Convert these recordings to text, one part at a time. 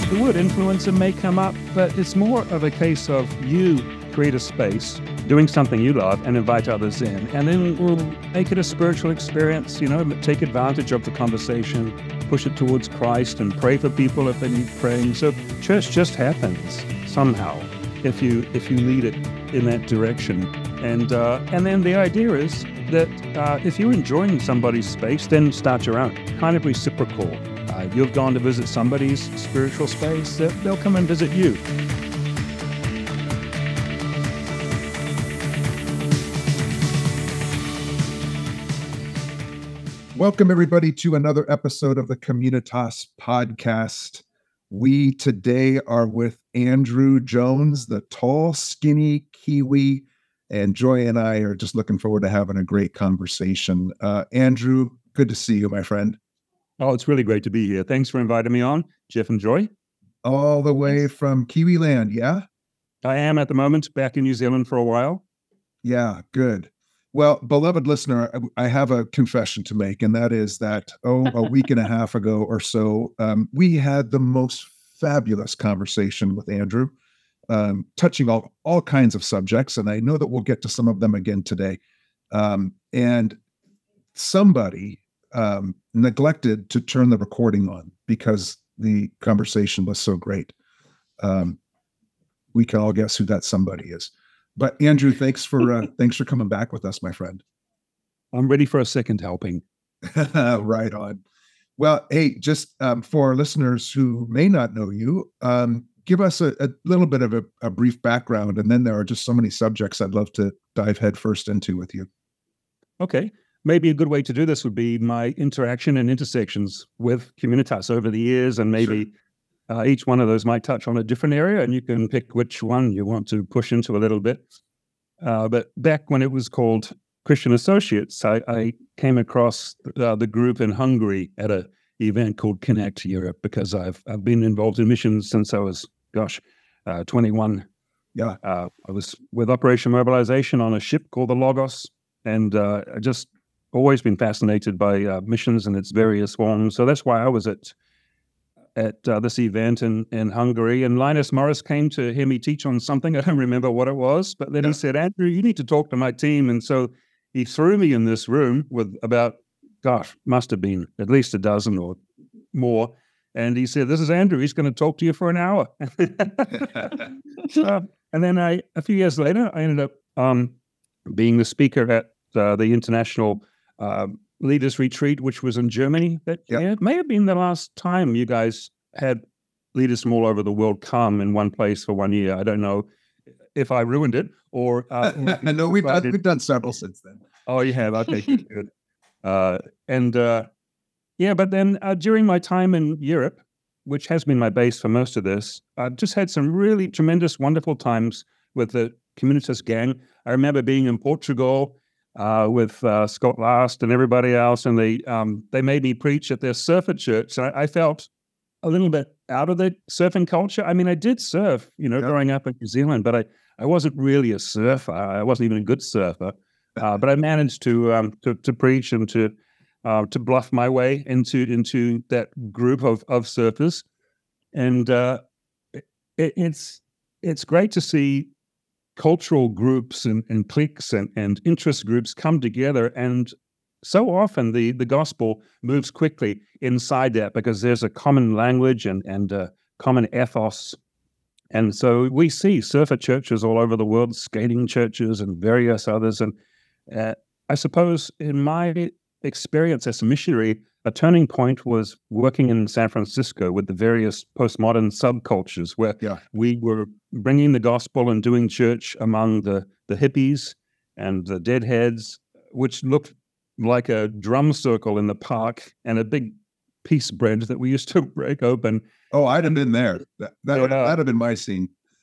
The word influencer may come up, but it's more of a case of you create a space, doing something you love, and invite others in. And then we'll make it a spiritual experience, take advantage of the conversation, push it towards Christ, and pray for people if they need praying. So church just happens somehow if you lead it in that direction. And then the idea is that if you're enjoying somebody's space, then start your own. Kind of reciprocal. You've gone to visit somebody's spiritual space, they'll come and visit you. Welcome, everybody, to another episode of the Communitas podcast. We today are with Andrew Jones, the tall, skinny Kiwi, and Joy and I are just looking forward to having a great conversation. Andrew, good to see you, my friend. Oh, it's really great to be here. Thanks for inviting me on, Jeff and Joy. All the way from Kiwi land, yeah? I am at the moment back in New Zealand for a while. Yeah, good. Well, beloved listener, I have a confession to make, and that is that, a week and a half ago or so, we had the most fabulous conversation with Andrew, touching all kinds of subjects, and I know that we'll get to some of them again today. And somebody neglected to turn the recording on because the conversation was so great. We can all guess who that somebody is. But Andrew, thanks for coming back with us, my friend. I'm ready for a second helping. Right on. Well, hey, just for our listeners who may not know you, give us a little bit of a brief background, and then there are just so many subjects I'd love to dive headfirst into with you. Okay. Maybe a good way to do this would be my interaction and intersections with Communitas over the years, and maybe each one of those might touch on a different area, and you can pick which one you want to push into a little bit. But back when it was called Christian Associates, I came across the group in Hungary at an event called Connect Europe, because I've been involved in missions since I was, 21. Yeah. I was with Operation Mobilization on a ship called the Logos, and I just always been fascinated by missions and its various forms. So that's why I was at this event in Hungary. And Linus Morris came to hear me teach on something. I don't remember what it was, but then he said, Andrew, you need to talk to my team. And so he threw me in this room with about, must have been at least a dozen or more. And he said, this is Andrew. He's going to talk to you for an hour. And then a few years later, I ended up being the speaker at the International Leaders Retreat, which was in Germany. That it may have been the last time you guys had leaders from all over the world come in one place for 1 year. I don't know if I ruined it or... No, we've done several since then. Oh, you have? Okay, good. But then during my time in Europe, which has been my base for most of this, I've just had some really tremendous, wonderful times with the Communitas gang. I remember being in Portugal with Scott Last and everybody else, and they made me preach at their surfer church. And I felt a little bit out of the surfing culture. I mean, I did surf, growing up in New Zealand, but I wasn't really a surfer. I wasn't even a good surfer. But I managed to preach and to bluff my way into that group of surfers, and it's great to see cultural groups and cliques and interest groups come together, and so often the gospel moves quickly inside that because there's a common language and a common ethos. And so we see surfer churches all over the world, skating churches and various others. And I suppose in my experience as a missionary, a turning point was working in San Francisco with the various postmodern subcultures where we were bringing the gospel and doing church among the hippies and the deadheads, which looked like a drum circle in the park and a big piece bread that we used to break open. Oh, I'd have been there. That'd have been my scene.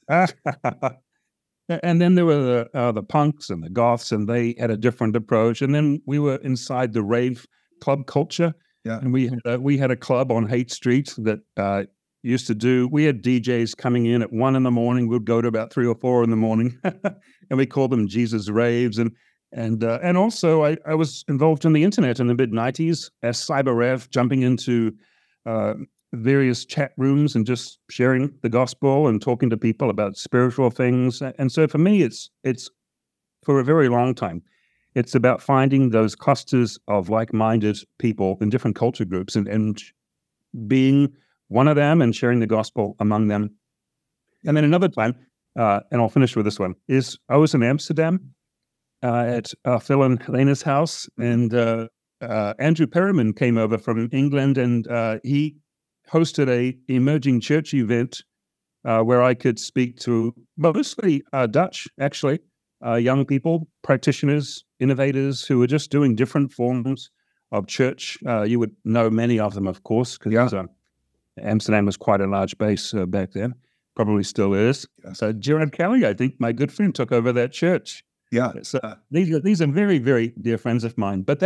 And then there were the punks and the goths, and they had a different approach. And then we were inside the rave club culture. Yeah. And we had a club on Haight Street that used to do, we had DJs coming in at 1 a.m. We'd go to about 3 or 4 a.m. and we called them Jesus Raves. And also I was involved in the internet in the mid-90s as CyberRev, jumping into various chat rooms and just sharing the gospel and talking to people about spiritual things. And so for me, it's for a very long time, it's about finding those clusters of like-minded people in different culture groups and being one of them and sharing the gospel among them. And then another time, and I'll finish with this one, is I was in Amsterdam at Phil and Helena's house, and Andrew Perriman came over from England, and he hosted a emerging church event where I could speak to mostly Dutch, actually, young people, practitioners, innovators who were just doing different forms of church. You would know many of them, of course, because Amsterdam was quite a large base back then. Probably still is. Yes. So Gerard Kelly, I think my good friend, took over that church. Yeah. So these are very, very dear friends of mine. But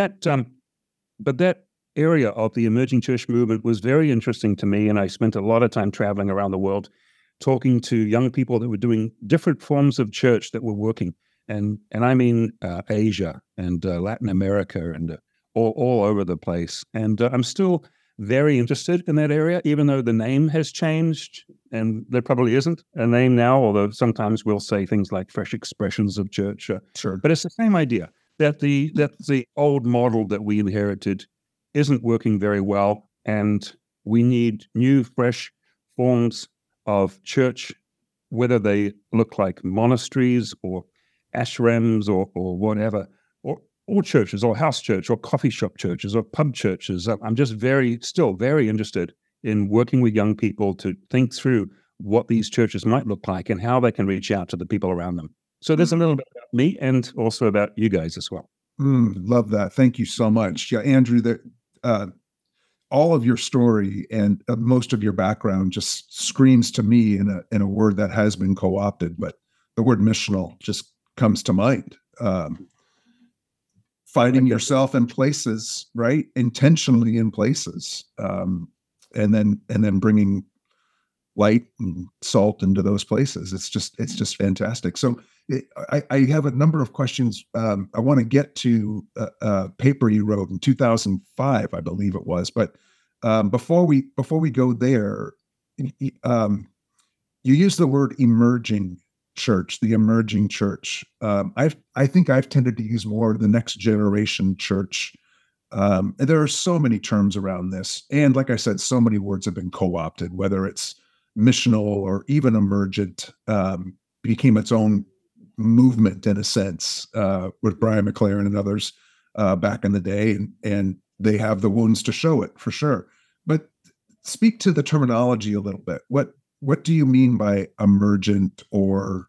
that area of the emerging church movement was very interesting to me, and I spent a lot of time traveling around the world, talking to young people that were doing different forms of church that were working, and I mean Asia and Latin America and all over the place. And I'm still very interested in that area, even though the name has changed, and there probably isn't a name now, although sometimes we'll say things like fresh expressions of church. Sure. But it's the same idea that the old model that we inherited isn't working very well, and we need new, fresh forms of church, whether they look like monasteries or ashrams or whatever, or churches, or house church, or coffee shop churches, or pub churches. I'm just still very interested in working with young people to think through what these churches might look like and how they can reach out to the people around them. So there's a little bit about me and also about you guys as well. Love that. Thank you so much. Yeah, Andrew, all of your story and most of your background just screams to me in a word that has been co-opted, but the word missional just comes to mind. Finding yourself in places, right? Intentionally in places, and then bringing light and salt into those places. It's just fantastic. So I have a number of questions. I want to get to a paper you wrote in 2005, I believe it was. But before we go there, you use the word emerging church, the emerging church. I think I've tended to use more the next generation church. And there are so many terms around this. And like I said, so many words have been co-opted, whether it's missional or even emergent, became its own movement in a sense, with Brian McLaren and others back in the day. And they have the wounds to show it for sure. But speak to the terminology a little bit. What do you mean by emergent, or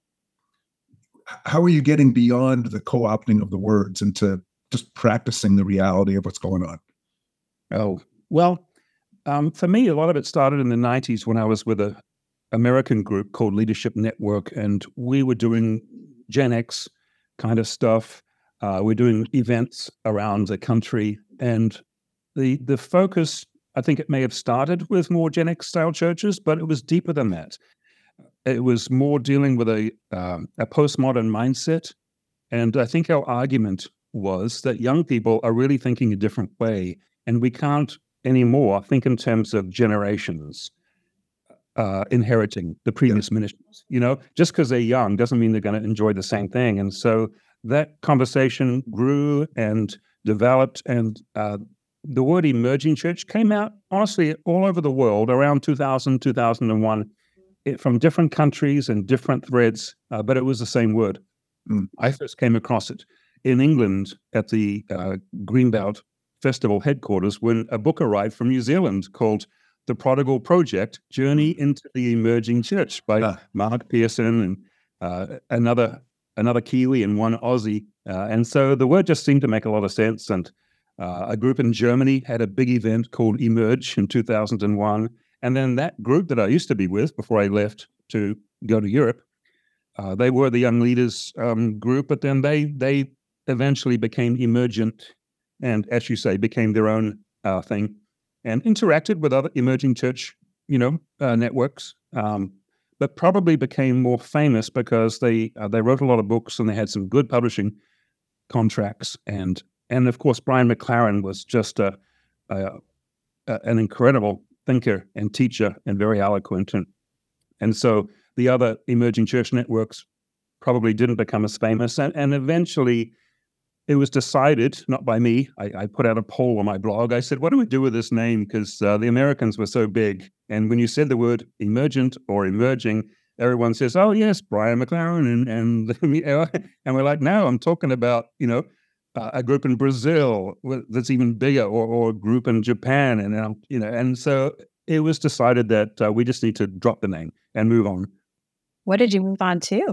how are you getting beyond the co-opting of the words into just practicing the reality of what's going on? Oh, well, for me, a lot of it started in the 90s when I was with an American group called Leadership Network, and we were doing Gen X kind of stuff. We're doing events around the country, and the focus, I think it may have started with more Gen X style churches, but it was deeper than that. It was more dealing with a postmodern mindset. And I think our argument was that young people are really thinking a different way, and we can't anymore think in terms of generations inheriting the previous ministries. Just because they're young doesn't mean they're going to enjoy the same thing. And so that conversation grew and developed, and the word emerging church came out, honestly, all over the world around 2000, 2001, from different countries and different threads, but it was the same word. I first came across it in England at the Greenbelt Festival headquarters when a book arrived from New Zealand called The Prodigal Project, Journey into the Emerging Church by Mark Pearson and another Kiwi and one Aussie. And so the word just seemed to make a lot of sense. And a group in Germany had a big event called Emerge in 2001. And then that group that I used to be with before I left to go to Europe, they were the Young Leaders group, but then they eventually became emergent and, as you say, became their own thing and interacted with other emerging church, networks, but probably became more famous because they wrote a lot of books and they had some good publishing contracts. And of course, Brian McLaren was just an incredible thinker and teacher and very eloquent. And so the other emerging church networks probably didn't become as famous. And eventually it was decided, not by me, I put out a poll on my blog. I said, what do we do with this name? Because the Americans were so big. And when you said the word emergent or emerging, everyone says, oh, yes, Brian McLaren. And we're like, no, I'm talking about, a group in Brazil that's even bigger, or a group in Japan. And so it was decided that we just need to drop the name and move on. What did you move on to?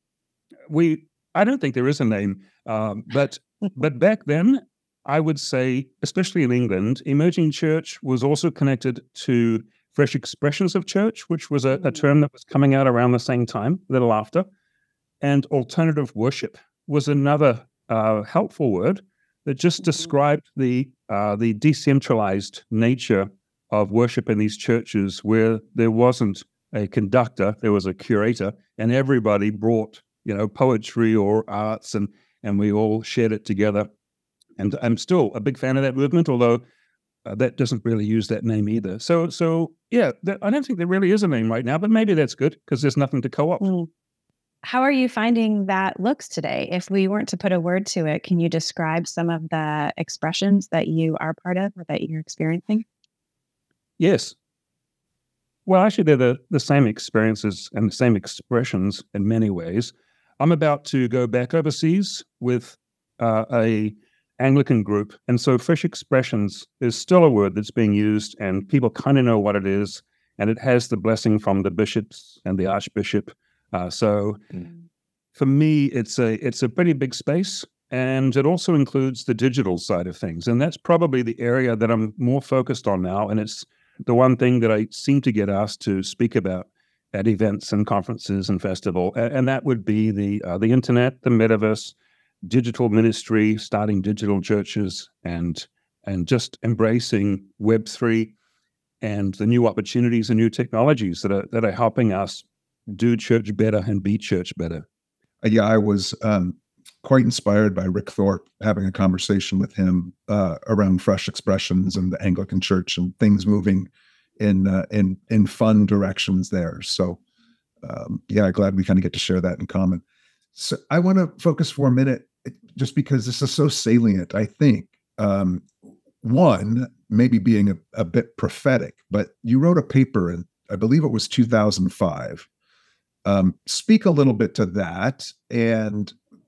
I don't think there is a name, but back then, I would say, especially in England, emerging church was also connected to fresh expressions of church, which was a term that was coming out around the same time, a little after, and alternative worship was another helpful word that just described the decentralized nature of worship in these churches, where there wasn't a conductor, there was a curator, and everybody brought poetry or arts, and we all shared it together. And I'm still a big fan of that movement, although that doesn't really use that name either. So yeah, I don't think there really is a name right now, but maybe that's good because there's nothing to co-opt. How are you finding that looks today? If we weren't to put a word to it, can you describe some of the expressions that you are part of or that you're experiencing? Yes. Well, actually, they're the same experiences and the same expressions in many ways. I'm about to go back overseas with a Anglican group, and so fresh expressions is still a word that's being used, and people kind of know what it is, and it has the blessing from the bishops and the archbishop. For me, it's a pretty big space, and it also includes the digital side of things, and that's probably the area that I'm more focused on now, and it's the one thing that I seem to get asked to speak about at events and conferences and festival, and that would be the internet, the metaverse, digital ministry, starting digital churches, and just embracing Web3 and the new opportunities and new technologies that are helping us do church better and be church better. Yeah, I was quite inspired by Rick Thorpe, having a conversation with him around fresh expressions and the Anglican Church and things moving in fun directions there. So yeah, glad we kind of get to share that in common. So I want to focus for a minute, just because this is so salient, I think. One, maybe being a bit prophetic, but you wrote a paper in, I believe it was 2005. Speak a little bit to that. And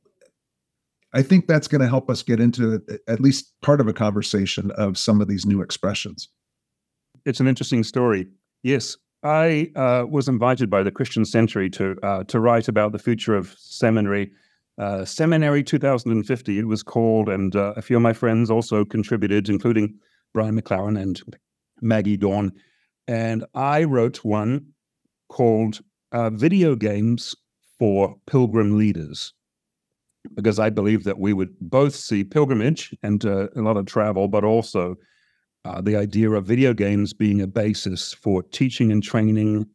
I think that's going to help us get into at least part of a conversation of some of these new expressions. It's an interesting story. Yes, I was invited by the Christian Century to write about the future of seminary. Seminary 2050, it was called, and a few of my friends also contributed, including Brian McLaren and Maggie Dawn. And I wrote one called Video Games for Pilgrim Leaders, because I believe that we would both see pilgrimage and a lot of travel, but also the idea of video games being a basis for teaching and training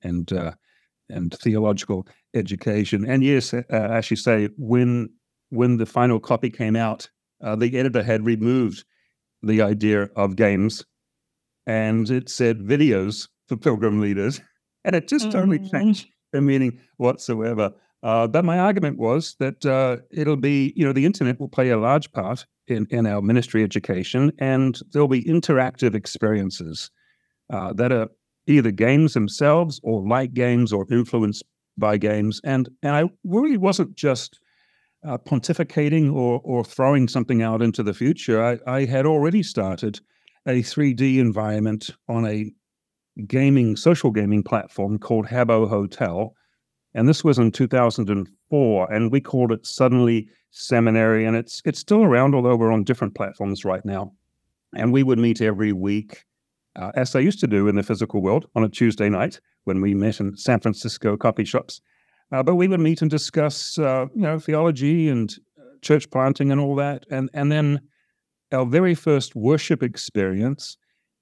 and theological education. And yes, as you say, when the final copy came out, the editor had removed the idea of games, and it said videos for pilgrim leaders, and it just totally changed the meaning whatsoever. But my argument was that it'll be, the internet will play a large part in our ministry education, and there'll be interactive experiences that are either games themselves or like games or influenced by games. And I really wasn't just pontificating or throwing something out into the future. I had already started a 3D environment on a social gaming platform called Habbo Hotel. And this was in 2004, and we called it Suddenly Seminary, and it's still around, although we're on different platforms right now. And we would meet every week, as I used to do in the physical world, on a Tuesday night when we met in San Francisco coffee shops. But we would meet and discuss, theology and church planting and all that. And then our very first worship experience,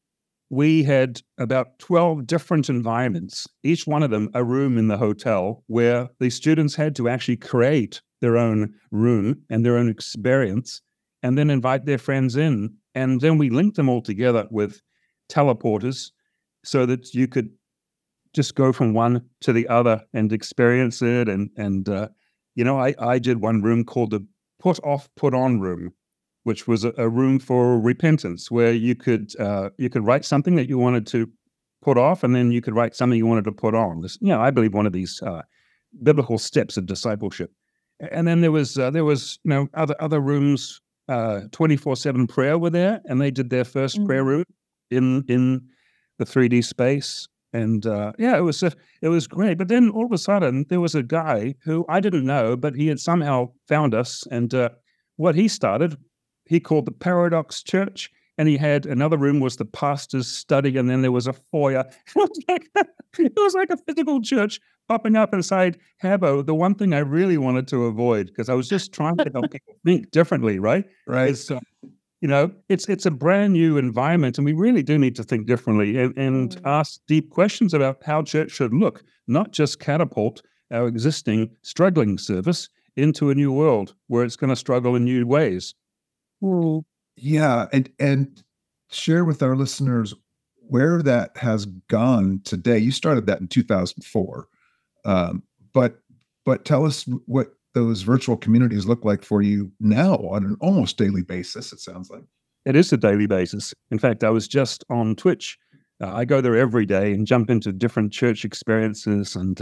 we had about 12 different environments, each one of them a room in the hotel, where the students had to actually create their own room and their own experience, and then invite their friends in. And then we linked them all together with teleporters, so that you could just go from one to the other and experience it. I did one room called the Put Off, Put On room, which was a room for repentance, where you could write something that you wanted to put off, and then you could write something you wanted to put on. This, I believe, one of these biblical steps of discipleship. And then there was other rooms. 24/7 prayer were there, and they did their first prayer room in the 3D space. And it was great. But then all of a sudden, there was a guy who I didn't know, but he had somehow found us. And what he started, he called the Paradox Church. And he had another room was the pastor's study, and then there was a foyer. It was like a physical church popping up inside Habbo. The one thing I really wanted to avoid, because I was just trying to help people think differently, right? Right. It's a brand new environment, and we really do need to think differently and ask deep questions about how church should look, not just catapult our existing struggling service into a new world where it's going to struggle in new ways. Yeah, and share with our listeners where that has gone today. You started that in 2004, but tell us what those virtual communities look like for you now on an almost daily basis, it sounds like. It is a daily basis. In fact, I was just on Twitch. I go there every day and jump into different church experiences. And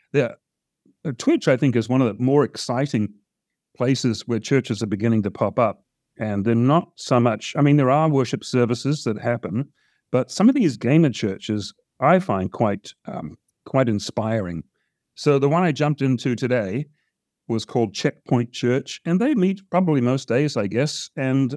Twitch, I think, is one of the more exciting places where churches are beginning to pop up. And they're not so much, there are worship services that happen, but some of these gamer churches I find quite inspiring. So the one I jumped into today was called Checkpoint Church, and they meet probably most days, I guess. And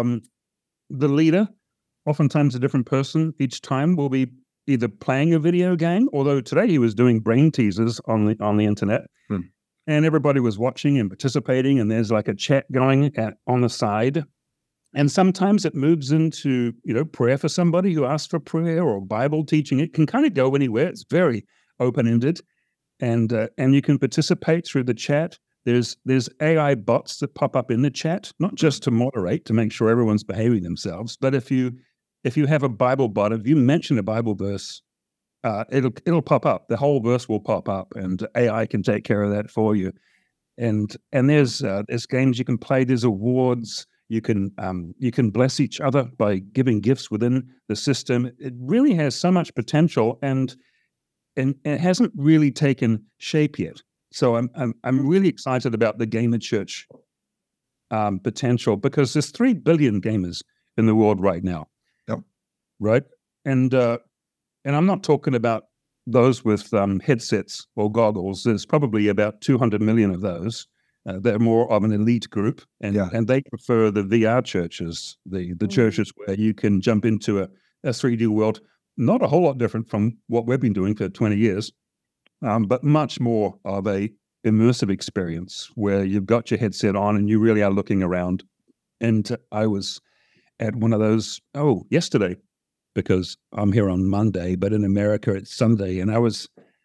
the leader, oftentimes a different person each time, will be either playing a video game, although today he was doing brain teasers on the internet. And everybody was watching and participating, and there's like a chat going on the side. And sometimes it moves into, prayer for somebody who asks for prayer, or Bible teaching. It can kind of go anywhere. It's very open-ended, and you can participate through the chat. There's AI bots that pop up in the chat, not just to moderate, to make sure everyone's behaving themselves, but if you have a Bible bot, if you mention a Bible verse, it'll pop up. The whole verse will pop up, and AI can take care of that for you. And there's games you can play. There's awards. You can bless each other by giving gifts within the system. It really has so much potential, and it hasn't really taken shape yet. So I'm really excited about the gamer church potential, because there's 3 billion gamers in the world right now. Yep. Right, and I'm not talking about those with headsets or goggles. There's probably about 200 million of those. They're more of an elite group, and they prefer the VR churches, the churches where you can jump into a 3D world. Not a whole lot different from what we've been doing for 20 years, but much more of a immersive experience where you've got your headset on and you really are looking around. And I was at one of those, yesterday, because I'm here on Monday, but in America it's Sunday, and I was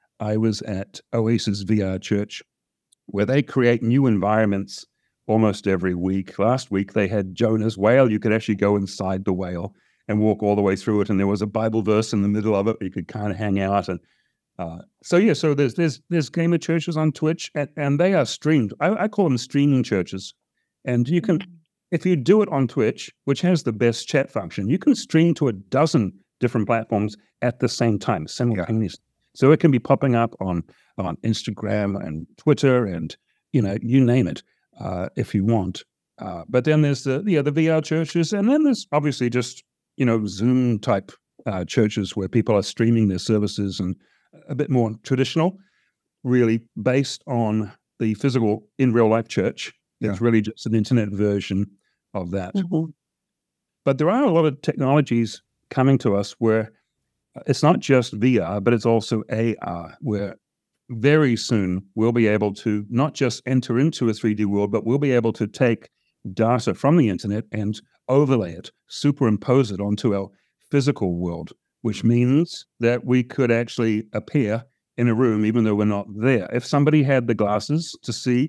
at Oasis VR Church, where they create new environments almost every week. Last week they had Jonah's whale. You could actually go inside the whale and walk all the way through it, and there was a Bible verse in the middle of it. You could kind of hang out, and so there's gamer churches on Twitch, and they are streamed. I call them streaming churches, and you can. If you do it on Twitch, which has the best chat function, you can stream to a dozen different platforms at the same time, simultaneously. So it can be popping up on Instagram and Twitter and, you name it, if you want. But then there's the VR churches, and then there's obviously just, Zoom type churches where people are streaming their services, and a bit more traditional, really based on the physical in real life church. It's really just an internet version of that. Mm-hmm. But there are a lot of technologies coming to us where it's not just VR, but it's also AR, where very soon we'll be able to not just enter into a 3D world, but we'll be able to take data from the internet and overlay it, superimpose it onto our physical world, which means that we could actually appear in a room even though we're not there. If somebody had the glasses to see,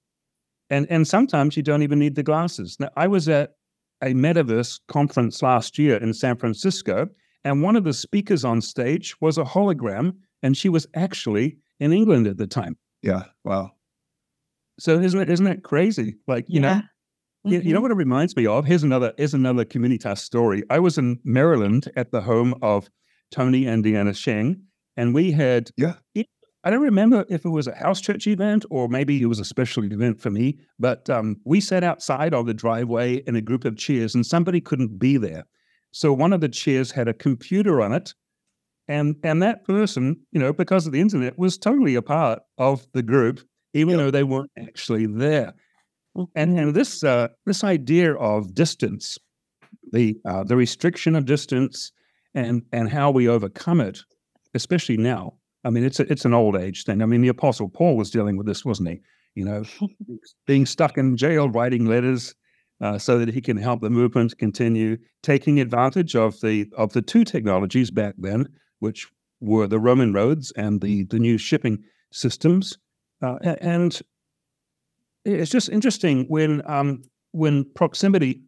and sometimes you don't even need the glasses. Now, I was at a metaverse conference last year in San Francisco, And one of the speakers on stage was a hologram, and she was actually in England at the time. Yeah. Wow. So isn't that crazy? Like, you know, you know what it reminds me of? Here's another Communitas story. I was in Maryland at the home of Tony and Deanna Sheng, and we had, I don't remember if it was a house church event or maybe it was a special event for me, but we sat outside on the driveway in a group of chairs and somebody couldn't be there. So one of the chairs had a computer on it, and that person, you know, because of the internet, was totally a part of the group, even though they weren't actually there. And this idea of distance, the restriction of distance, and how we overcome it, especially now. I mean, it's an old age thing. I mean, the Apostle Paul was dealing with this, wasn't he? You know, being stuck in jail, writing letters so that he can help the movement continue, taking advantage of the two technologies back then, which were the Roman roads and the new shipping systems, and it's just interesting when proximity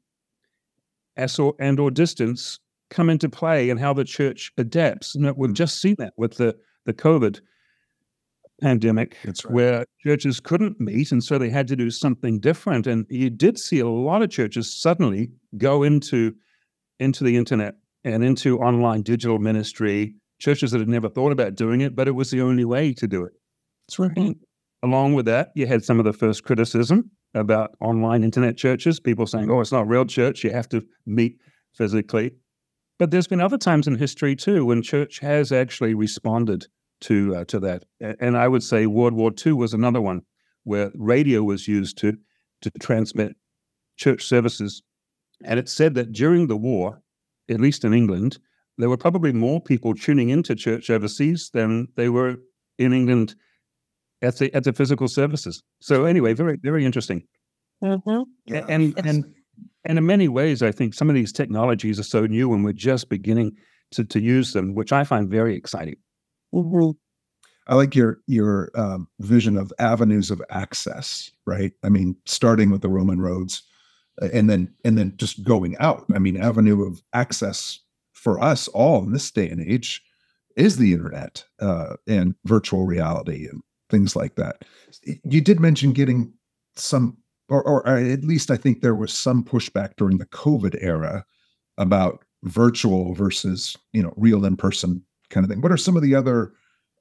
and/or distance come into play and how the church adapts. And we've just seen that with the COVID pandemic, where churches couldn't meet, and so they had to do something different. And you did see a lot of churches suddenly go into the internet and into online digital ministry, churches that had never thought about doing it, but it was the only way to do it. That's right. Along with that, you had some of the first criticism about online internet churches, people saying, oh, it's not real church, you have to meet physically. But there's been other times in history, too, when church has actually responded to that. And I would say World War II was another one where radio was used to transmit church services. And it's said that during the war, at least in England, there were probably more people tuning into church overseas than they were in England at the physical services. So anyway, very, very interesting. Yeah. And in many ways, I think some of these technologies are so new and we're just beginning to use them, which I find very exciting. I like your vision of avenues of access, right? I mean, starting with the Roman roads and then just going out. I mean, avenue of access for us all in this day and age is the internet and virtual reality and things like that. You did mention getting some, or at least I think there was some pushback during the COVID era about virtual versus, you know, real in-person kind of thing. What are some of the other,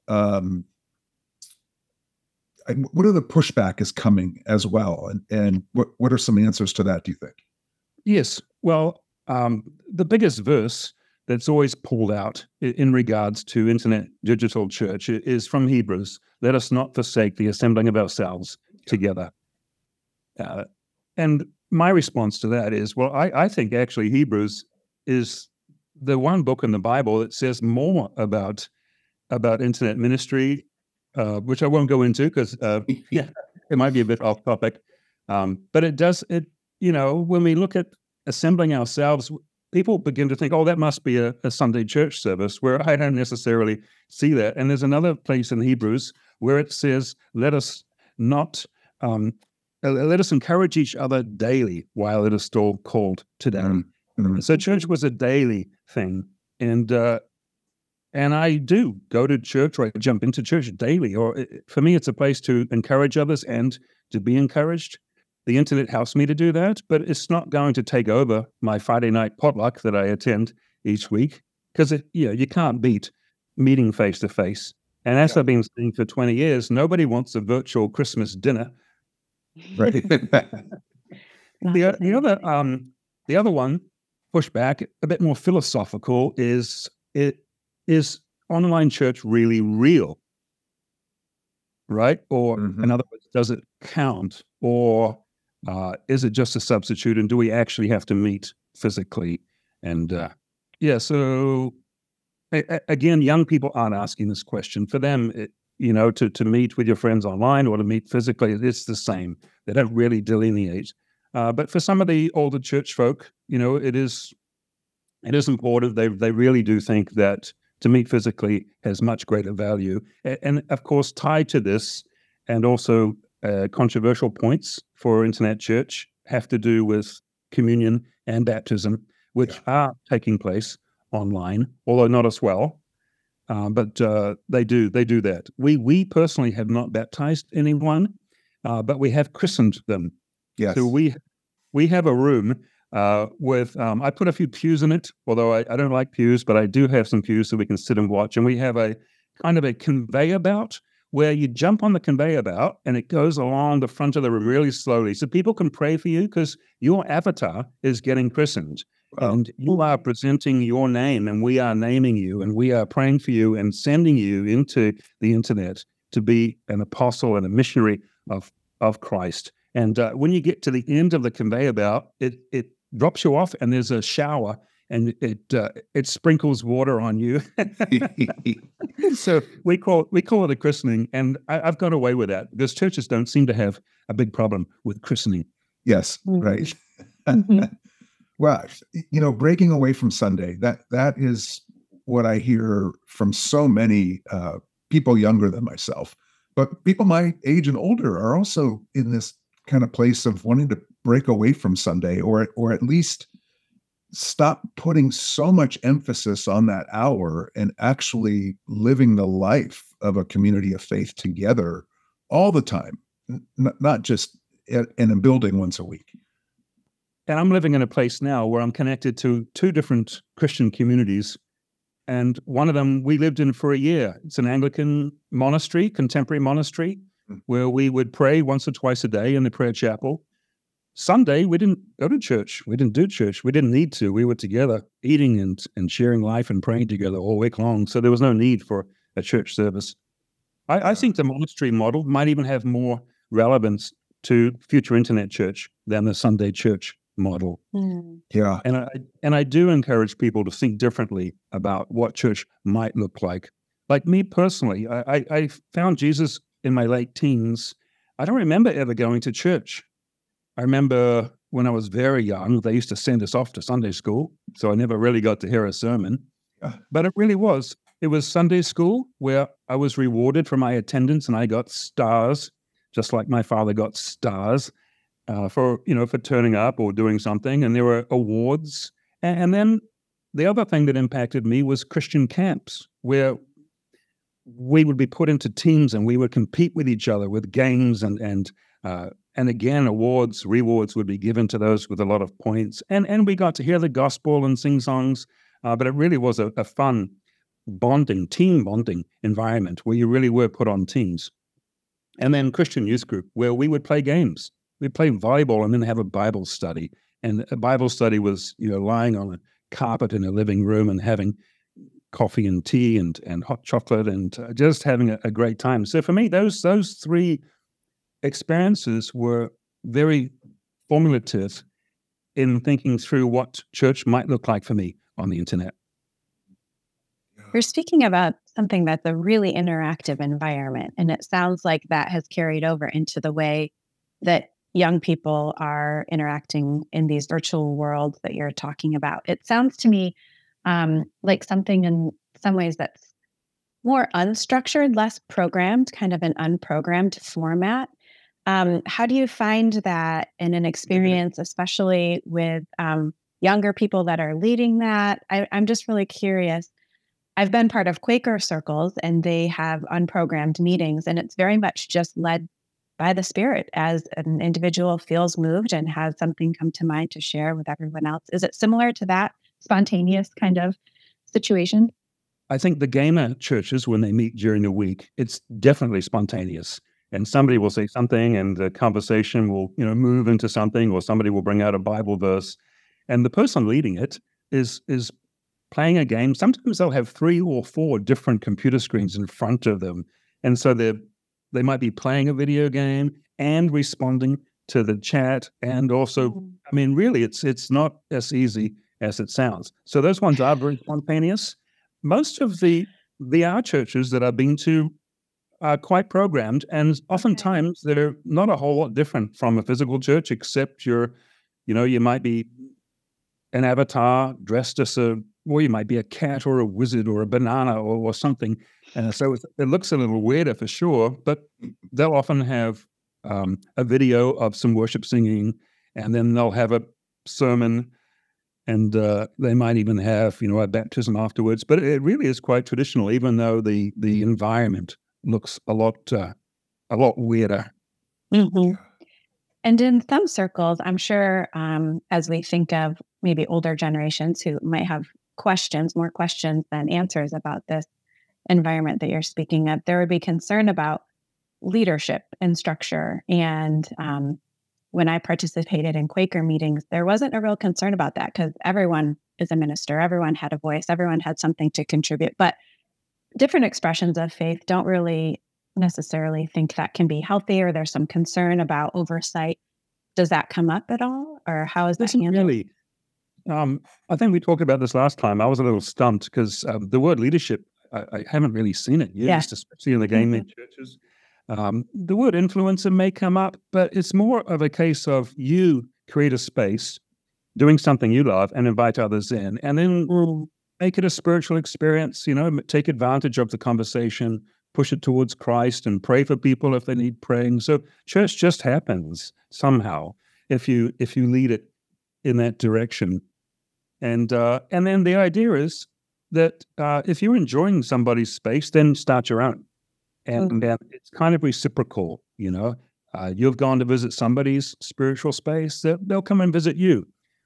what are the pushback is coming as well? And what are some answers to that, do you think? Yes. Well, the biggest verse that's always pulled out in regards to internet digital church is from Hebrews. Let us not forsake the assembling of ourselves together. And my response to that is, well, I think actually Hebrews is the one book in the Bible that says more about internet ministry, which I won't go into because it might be a bit off topic. But you know, when we look at assembling ourselves, people begin to think, oh, that must be a Sunday church service, where I don't necessarily see that. And there's another place in Hebrews where it says, let us encourage each other daily while it is still called today. Mm-hmm. So church was a daily thing. And I do go to church, or I jump into church daily. Or for me, it's a place to encourage others and to be encouraged. The internet helps me to do that, but it's not going to take over my Friday night potluck that I attend each week, because you can't beat meeting face to face. And as I've been saying for 20 years, nobody wants a virtual Christmas dinner. Right. The other one, pushback, a bit more philosophical, is online church really real? Right? Or in other words, does it count? Or is it just a substitute? And do we actually have to meet physically? And so again, young people aren't asking this question. For them, to meet with your friends online or to meet physically, it's the same. They don't really delineate. But for some of the older church folk, it is important. They really do think that to meet physically has much greater value. And of course, tied to this, and also controversial points for internet church have to do with communion and baptism, which are taking place online, although not as well. But they do that. We personally have not baptized anyone, but we have christened them. Yes. So we have a room with I put a few pews in it, although I don't like pews, but I do have some pews so we can sit and watch. And we have a kind of a conveyor belt where you jump on the conveyor belt and it goes along the front of the room really slowly, so people can pray for you because your avatar is getting christened. Wow. And you are presenting your name, and we are naming you, and we are praying for you and sending you into the internet to be an apostle and a missionary of Christ. And when you get to the end of the conveyor belt, it drops you off, and there's a shower, and it sprinkles water on you. So we call it a christening, and I've got away with that because churches don't seem to have a big problem with christening. Yes, right. Well, breaking away from Sunday, that is what I hear from so many people younger than myself. But people my age and older are also in this kind of place of wanting to break away from Sunday, or at least stop putting so much emphasis on that hour and actually living the life of a community of faith together all the time, not just in a building once a week. And I'm living in a place now where I'm connected to two different Christian communities. And one of them we lived in for a year. It's an Anglican monastery, contemporary monastery, where we would pray once or twice a day in the prayer chapel. Sunday, we didn't go to church. We didn't do church. We didn't need to. We were together eating and sharing life and praying together all week long. So there was no need for a church service. I think the monastery model might even have more relevance to future internet church than the Sunday church model. Yeah. And I do encourage people to think differently about what church might look like. Like me personally, I found Jesus in my late teens. I don't remember ever going to church. I remember when I was very young, they used to send us off to Sunday school, so I never really got to hear a sermon. But it was Sunday school where I was rewarded for my attendance, and I got stars, just like my father got stars for turning up or doing something. And there were awards. And then the other thing that impacted me was Christian camps, where we would be put into teams and we would compete with each other with games and again, rewards would be given to those with a lot of points. And we got to hear the gospel and sing songs, but it really was a fun team bonding environment where you really were put on teams. And then Christian youth group, where we would play games. We'd play volleyball and then have a Bible study. And a Bible study was, lying on a carpet in a living room and having coffee and tea and hot chocolate and just having a great time. So for me, those three experiences were very formative in thinking through what church might look like for me on the internet. You're speaking about something that's a really interactive environment, and it sounds like that has carried over into the way that young people are interacting in these virtual worlds that you're talking about. It sounds to me like something in some ways that's more unstructured, less programmed, kind of an unprogrammed format. How do you find that in an experience, especially with younger people that are leading that? I'm just really curious. I've been part of Quaker circles, and they have unprogrammed meetings, and it's very much just led by the Spirit as an individual feels moved and has something come to mind to share with everyone else. Is it similar to that spontaneous kind of situation? I think the gamer churches, when they meet during the week, it's definitely spontaneous. And somebody will say something and the conversation will, move into something, or somebody will bring out a Bible verse. And the person leading it is playing a game. Sometimes they'll have 3 or 4 different computer screens in front of them. And so they might be playing a video game and responding to the chat. And also, really, it's not as easy as it sounds. So those ones are very spontaneous. Most of the VR churches that I've been to are quite programmed, and oftentimes they're not a whole lot different from a physical church, except you might be an avatar dressed as you might be a cat or a wizard or a banana or something. So it looks a little weirder for sure, but they'll often have a video of some worship singing, and then they'll have a sermon, And they might even have, a baptism afterwards. But it really is quite traditional, even though the environment looks a lot weirder. Mm-hmm. And in some circles, I'm sure, as we think of maybe older generations who might have more questions than answers about this environment that you're speaking of, there would be concern about leadership and structure. And when I participated in Quaker meetings, there wasn't a real concern about that because everyone is a minister, everyone had a voice, everyone had something to contribute. But different expressions of faith don't really necessarily think that can be healthy, or there's some concern about oversight. Does that come up at all, or how is that handled? Really. I think we talked about this last time. I was a little stumped because the word leadership, I haven't really seen it used, especially in the gay-men churches. The word influencer may come up, but it's more of a case of you create a space, doing something you love, and invite others in, and then make it a spiritual experience. Take advantage of the conversation, push it towards Christ, and pray for people if they need praying. So church just happens somehow if you lead it in that direction. And then the idea is that if you're enjoying somebody's space, then start your own. And it's kind of reciprocal, You've gone to visit somebody's spiritual space, they'll come and visit you.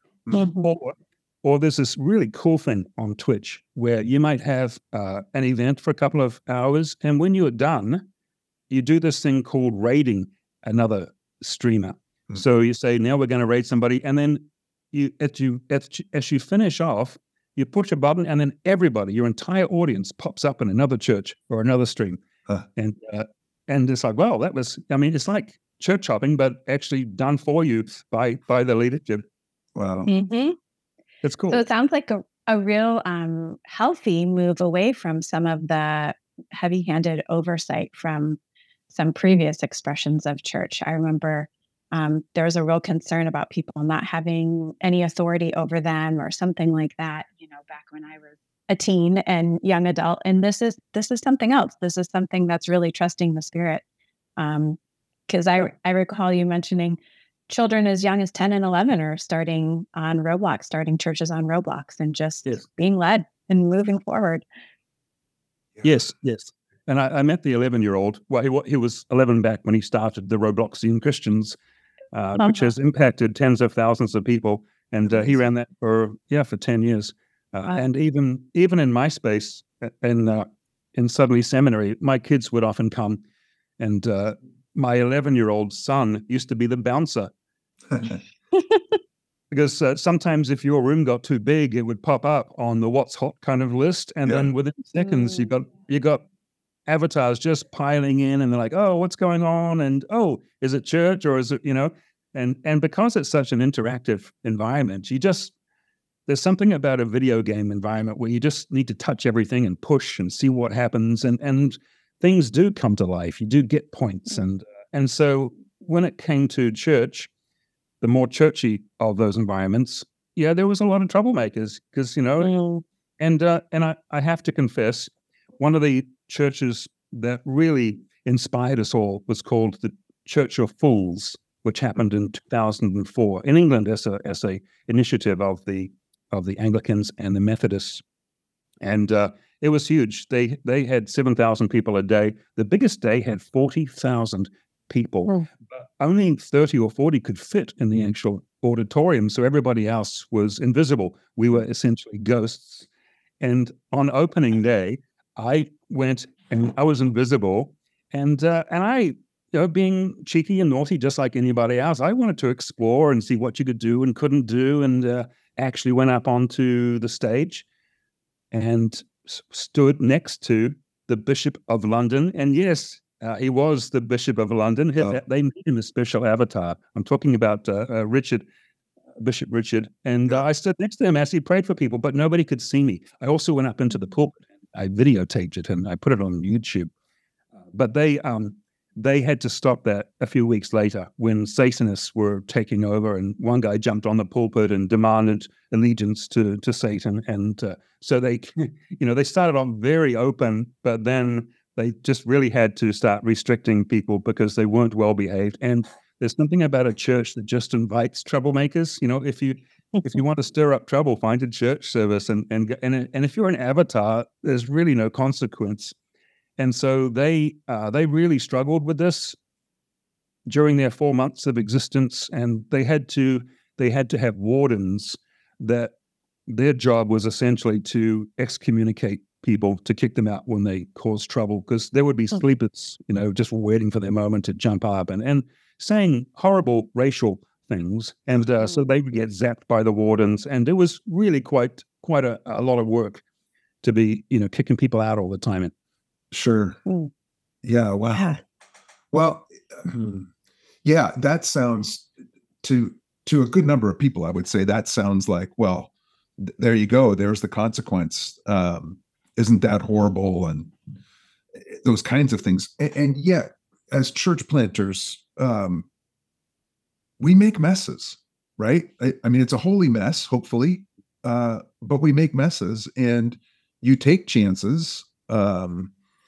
Or there's this really cool thing on Twitch where you might have an event for a couple of hours, and when you're done, you do this thing called raiding another streamer. So you say, now we're going to raid somebody, and then as you finish off, you push a button, and then everybody, your entire audience, pops up in another church or another stream. And it's like, well, it's like church shopping, but actually done for you by the leadership. Wow. Mm-hmm. That's cool. So it sounds like a real healthy move away from some of the heavy-handed oversight from some previous expressions of church. I remember there was a real concern about people not having any authority over them or something like that, back when I was a teen and young adult. And this is something else. This is something that's really trusting the Spirit. Because I recall you mentioning children as young as 10 and 11 are starting on Roblox, starting churches on Roblox, and just being led and moving forward. Yes. And I met the 11-year-old. Well, he was 11 back when he started the Robloxian Christians, which has impacted tens of thousands of people. And he ran that for 10 years. And even in my space in Sudley Seminary, my kids would often come, and my 11-year-old son used to be the bouncer. Because sometimes if your room got too big, it would pop up on the what's hot kind of list, and then within seconds you got avatars just piling in, and they're like, oh, what's going on? And oh, is it church, or is it, and because it's such an interactive environment, there's something about a video game environment where you just need to touch everything and push and see what happens, and things do come to life. You do get points, and so when it came to church, the more churchy of those environments, there was a lot of troublemakers because and I have to confess, one of the churches that really inspired us all was called the Church of Fools, which happened in 2004 in England as a initiative of the Anglicans and the Methodists, and it was huge. They had 7,000 people a day. The biggest day had 40,000 people, but only 30 or 40 could fit in the actual auditorium, so everybody else was invisible. We were essentially ghosts. And on opening day, I went and I was invisible, and I, being cheeky and naughty just like anybody else, I wanted to explore and see what you could do and couldn't do, and actually went up onto the stage and stood next to the Bishop of London. And yes, he was the Bishop of London. They made him a special avatar. I'm talking about Bishop Richard. And I stood next to him as he prayed for people, but nobody could see me. I also went up into the pulpit. I videotaped it and I put it on YouTube. But they had to stop that a few weeks later when Satanists were taking over, and one guy jumped on the pulpit and demanded allegiance to Satan. And so they started off very open, but then they just really had to start restricting people because they weren't well behaved. And there's something about a church that just invites troublemakers. if you want to stir up trouble, find a church service, and if you're an avatar, there's really no consequence. And so they really struggled with this during their 4 months of existence, and they had to have wardens that their job was essentially to excommunicate people, to kick them out when they caused trouble, because there would be sleepers, just waiting for their moment to jump up and saying horrible racial things, and so they would get zapped by the wardens, and it was really quite a lot of work to be kicking people out all the time. Sure. Yeah. Wow. Yeah. Well, yeah, that sounds to a good number of people, I would say that sounds like, well, there you go. There's the consequence. Isn't that horrible? And those kinds of things. And yet, as church planters, we make messes, right? I mean, it's a holy mess, hopefully, but we make messes, and you take chances. And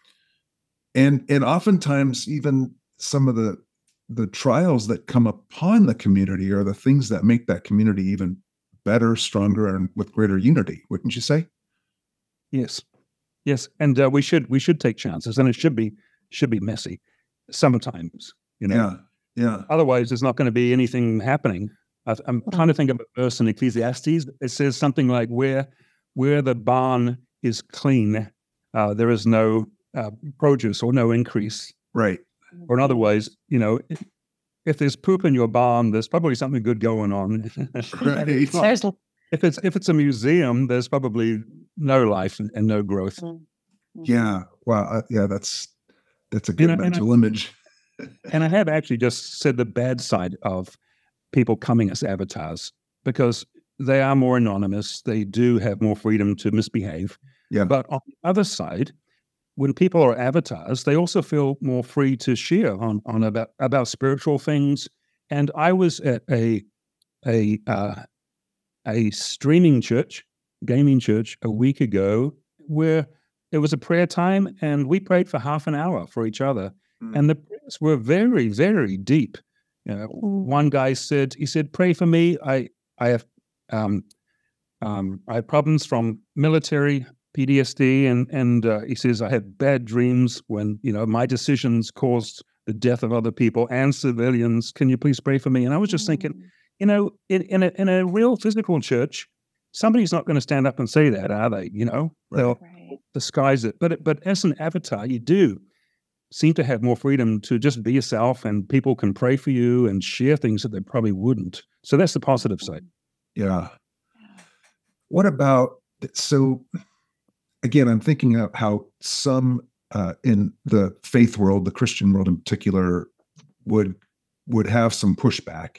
oftentimes, even some of the trials that come upon the community are the things that make that community even better, stronger, and with greater unity. Wouldn't you say? Yes, and we should take chances, and it should be messy sometimes. Yeah. Otherwise, there's not going to be anything happening. I'm trying to think of a verse in Ecclesiastes. It says something like, "Where the barn is clean, there is no produce or no increase." Right. Or in other ways, if there's poop in your barn, there's probably something good going on. Right. If it's a museum, there's probably no life and no growth. Yeah. Wow. Yeah. That's a good mental image. And I have actually just said the bad side of people coming as avatars, because they are more anonymous. They do have more freedom to misbehave. Yeah. But on the other side, when people are avatars, they also feel more free to share on about spiritual things. And I was at a streaming church, gaming church, a week ago, where it was a prayer time, and we prayed for half an hour for each other. And the prayers were very, very deep. One guy said, "Pray for me. I have problems from military PTSD, and he says I have bad dreams when my decisions caused the death of other people and civilians. Can you please pray for me?" And I was just thinking, in a real physical church, somebody's not going to stand up and say that, are they? They'll disguise it. But as an avatar, you do seem to have more freedom to just be yourself, and people can pray for you and share things that they probably wouldn't. So that's the positive side. Yeah. What about, so again, I'm thinking of how some in the faith world, the Christian world in particular, would have some pushback.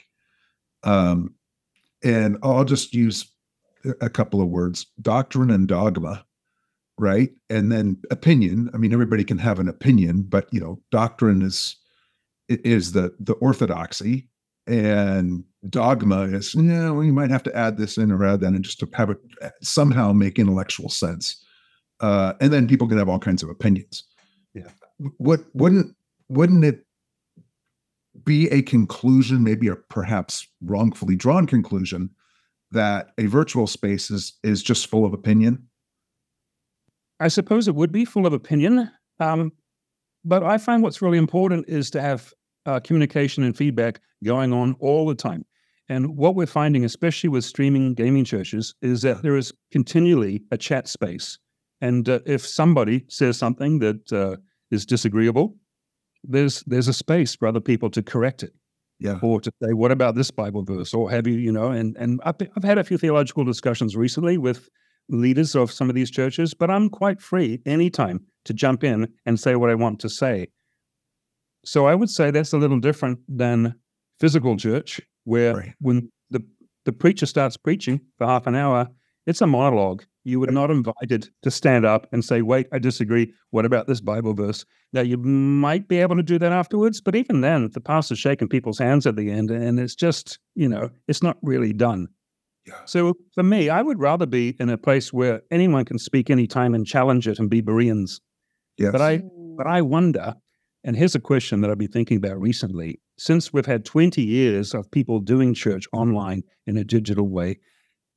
And I'll just use a couple of words: doctrine and dogma, right? And then opinion. I mean, everybody can have an opinion, but doctrine is the orthodoxy, and dogma is, well, you might have to add this in or add that in just to have it somehow make intellectual sense. And then people can have all kinds of opinions. Yeah. Wouldn't it be a conclusion, maybe a perhaps wrongfully drawn conclusion, that a virtual space is just full of opinion? I suppose it would be full of opinion, but I find what's really important is to have communication and feedback going on all the time. And what we're finding, especially with streaming gaming churches, is that there is continually a chat space. And if somebody says something that is disagreeable, there's a space for other people to correct it. Yeah. Or to say, what about this Bible verse? Or have you, and I've had a few theological discussions recently with leaders of some of these churches, but I'm quite free anytime to jump in and say what I want to say. So I would say that's a little different than physical church, where when the preacher starts preaching for half an hour, it's a monologue. You were not invited to stand up and say, wait, I disagree. What about this Bible verse? Now, you might be able to do that afterwards, but even then, the pastor's shaking people's hands at the end, and it's just, it's not really done. Yeah. So for me, I would rather be in a place where anyone can speak anytime and challenge it and be Bereans. Yes. But I wonder, and here's a question that I've been thinking about recently. Since we've had 20 years of people doing church online in a digital way,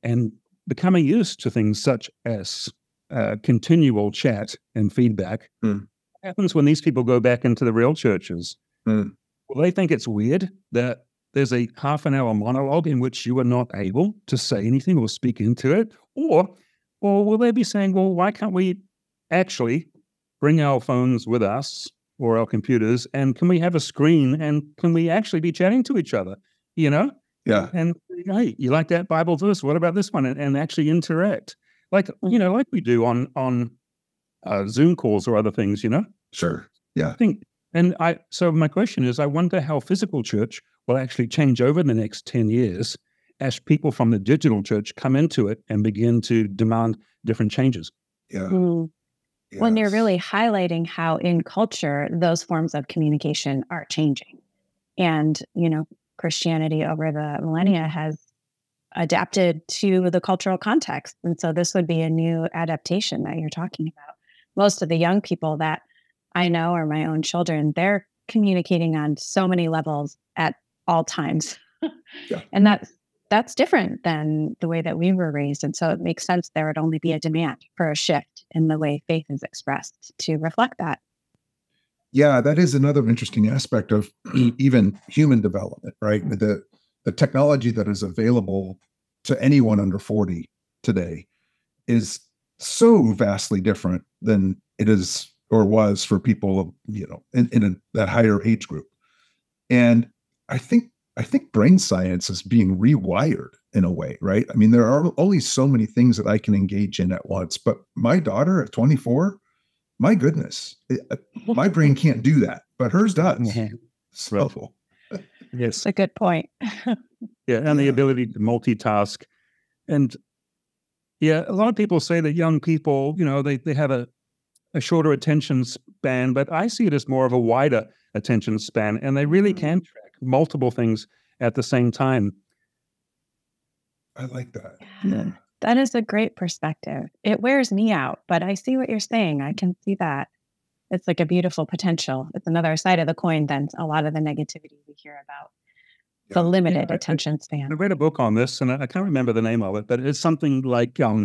and becoming used to things such as continual chat and feedback. What happens when these people go back into the real churches? Will they think it's weird that there's a half an hour monologue in which you are not able to say anything or speak into it? Or will they be saying, well, why can't we actually bring our phones with us or our computers, and can we have a screen, and can we actually be chatting to each other, Yeah. And, hey, you like that Bible verse? What about this one? And actually interact like we do on Zoom calls or other things, Sure. Yeah. So my question is, I wonder how physical church will actually change over the next 10 years as people from the digital church come into it and begin to demand different changes. Yeah. When you're really highlighting how in culture, those forms of communication are changing. And, Christianity over the millennia has adapted to the cultural context. And so this would be a new adaptation that you're talking about. Most of the young people that I know are my own children, they're communicating on so many levels at all times. Yeah. And that's different than the way that we were raised. And so it makes sense there would only be a demand for a shift in the way faith is expressed to reflect that. Yeah, that is another interesting aspect of even human development, right? The technology that is available to anyone under 40 today is so vastly different than it is or was for people, in that higher age group. And I think brain science is being rewired in a way, right? I mean, there are only so many things that I can engage in at once, but my daughter at 24, my goodness, my brain can't do that, but hers does. Yeah. So, Yes. A good point. And the ability to multitask. And a lot of people say that young people, they have a shorter attention span, but I see it as more of a wider attention span, and they really can track multiple things at the same time. I like that. Yeah. That is a great perspective. It wears me out, but I see what you're saying. I can see that. It's like a beautiful potential. It's another side of the coin than a lot of the negativity we hear about. The limited attention span. I read a book on this, and I can't remember the name of it, but it's something like young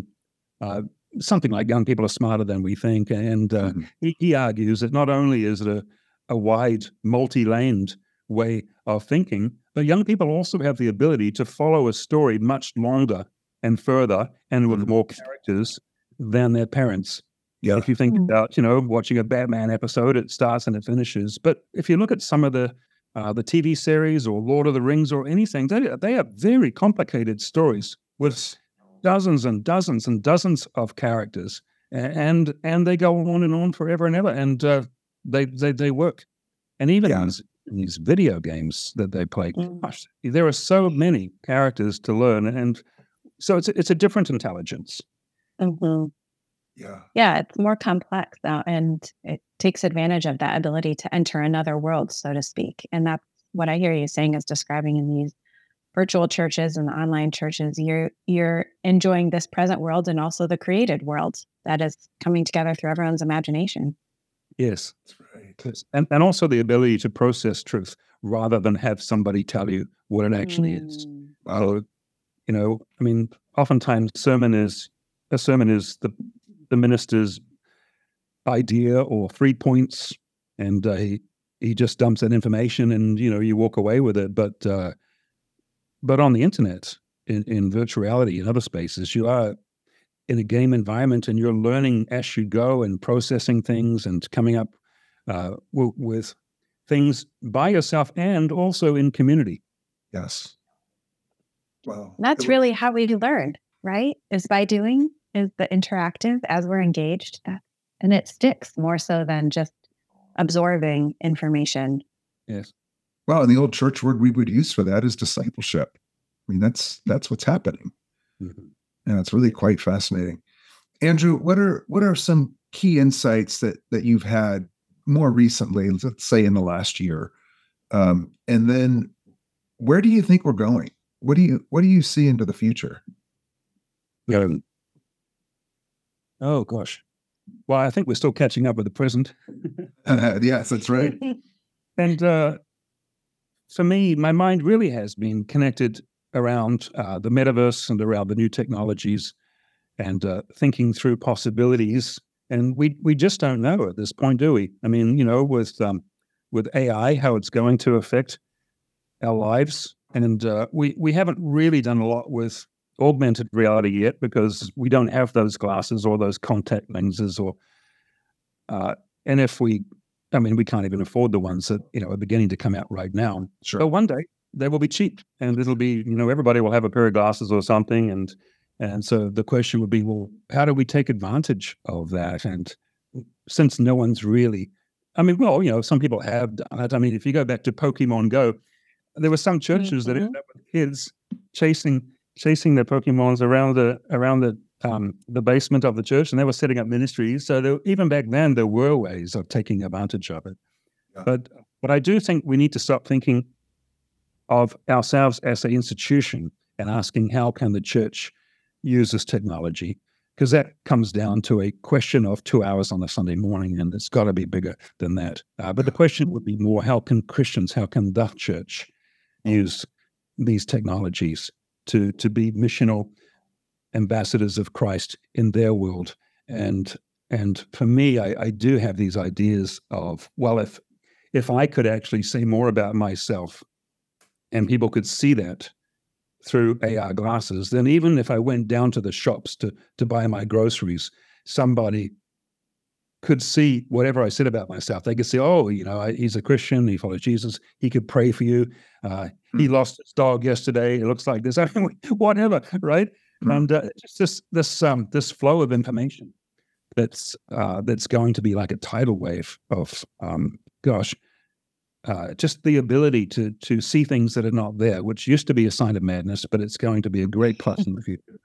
people are smarter than we think. And he argues that not only is it a wide, multi-laned way of thinking, but young people also have the ability to follow a story much longer and further and with more characters than their parents. Yeah. If you think about, watching a Batman episode, it starts and it finishes. But if you look at some of the TV series or Lord of the Rings or anything, they are very complicated stories with dozens and dozens and dozens of characters, and they go on and on forever and ever, and they work. And even in these video games that they play, gosh, there are so many characters to learn, and so it's a different intelligence. Mm-hmm. Yeah, it's more complex now, and it takes advantage of that ability to enter another world, so to speak. And that's what I hear you saying is describing in these virtual churches and the online churches. You're enjoying this present world and also the created world that is coming together through everyone's imagination. Yes, that's right. And also the ability to process truth rather than have somebody tell you what it actually is. Well, oftentimes a sermon is the minister's idea or 3 points, and he just dumps that information, and you walk away with it. But on the internet, in virtual reality, in other spaces, you are in a game environment, and you're learning as you go and processing things and coming up with things by yourself and also in community. Yes. Wow. That's really how we learn, right? Is by doing, is the interactive as we're engaged. And it sticks more so than just absorbing information. Yes. Well, and the old church word we would use for that is discipleship. I mean, that's what's happening. Mm-hmm. And it's really quite fascinating. Andrew, what are some key insights that you've had more recently, let's say in the last year? And then where do you think we're going? What do you see into the future? Oh gosh. Well, I think we're still catching up with the present. Yes, that's right. And for me, my mind really has been connected around the metaverse and around the new technologies and thinking through possibilities. And we just don't know at this point, do we? I mean, with AI, how it's going to affect our lives. And we haven't really done a lot with augmented reality yet because we don't have those glasses or those contact lenses and if we can't even afford the ones that, are beginning to come out right now. Sure. But one day they will be cheap and it'll be, everybody will have a pair of glasses or something. And so the question would be, well, how do we take advantage of that? And since no one's really, some people have done it. I mean, if you go back to Pokemon Go, there were some churches that ended up with kids chasing their Pokemons around the basement of the church, and they were setting up ministries. So even back then, there were ways of taking advantage of it. Yeah. But I do think we need to stop thinking of ourselves as an institution and asking how can the church use this technology, because that comes down to a question of 2 hours on a Sunday morning, and it's got to be bigger than that. But the question would be more, how can the church use these technologies to be missional ambassadors of Christ in their world? And for me, I do have these ideas of, well, if I could actually say more about myself and people could see that through AR glasses, then even if I went down to the shops to buy my groceries, somebody could see whatever I said about myself. They could say, oh, he's a Christian, he follows Jesus, he could pray for you. He lost his dog yesterday, it looks like this, whatever, right? And just this flow of information that's going to be like a tidal wave of, just the ability to see things that are not there, which used to be a sign of madness, but it's going to be a great plus in the future.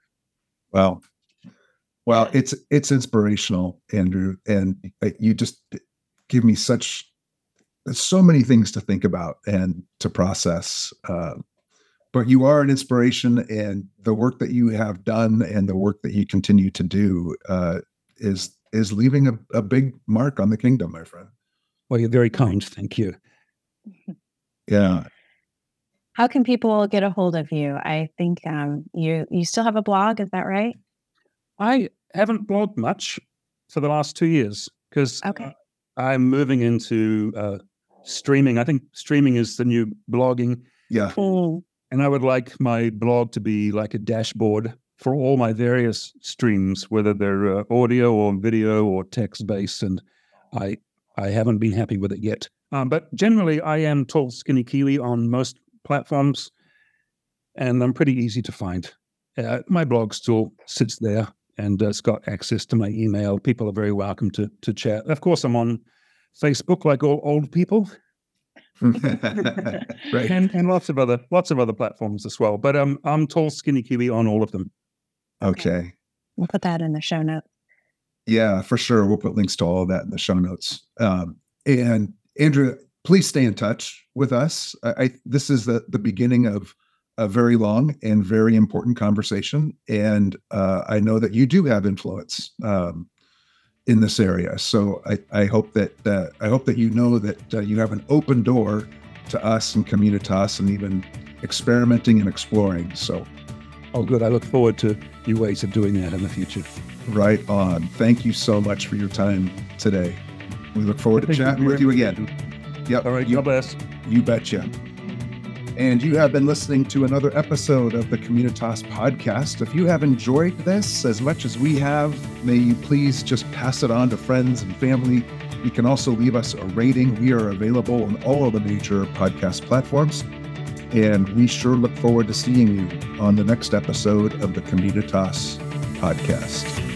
Well, it's inspirational, Andrew, and you just give me so many things to think about and to process. But you are an inspiration, and the work that you have done and the work that you continue to do is leaving a big mark on the kingdom, my friend. Well, you're very kind. Thank you. Yeah. How can people get a hold of you? I think you still have a blog, is that right? I haven't blogged much for the last 2 years because I'm moving into streaming. I think streaming is the new blogging. Yeah. And I would like my blog to be like a dashboard for all my various streams, whether they're audio or video or text-based. And I haven't been happy with it yet. But generally, I am Tall Skinny Kiwi on most platforms, and I'm pretty easy to find. My blog still sits there, and it's got access to my email. People are very welcome to chat. Of course, I'm on Facebook like all old people. Right. And lots of other platforms as well. But I'm Tall Skinny Kiwi on all of them. Okay. We'll put that in the show notes. Yeah, for sure. We'll put links to all of that in the show notes. And Andrew, please stay in touch with us. This is the beginning of a very long and very important conversation. And I know that you do have influence in this area. So I hope that you know that you have an open door to us and Communitas and even experimenting and exploring. So, good. I look forward to new ways of doing that in the future. Right on. Thank you so much for your time today. We look forward to chatting with you again. Yep. All right. God bless. You betcha. And you have been listening to another episode of the Communitas podcast. If you have enjoyed this as much as we have, may you please just pass it on to friends and family. You can also leave us a rating. We are available on all of the major podcast platforms. And we sure look forward to seeing you on the next episode of the Communitas podcast.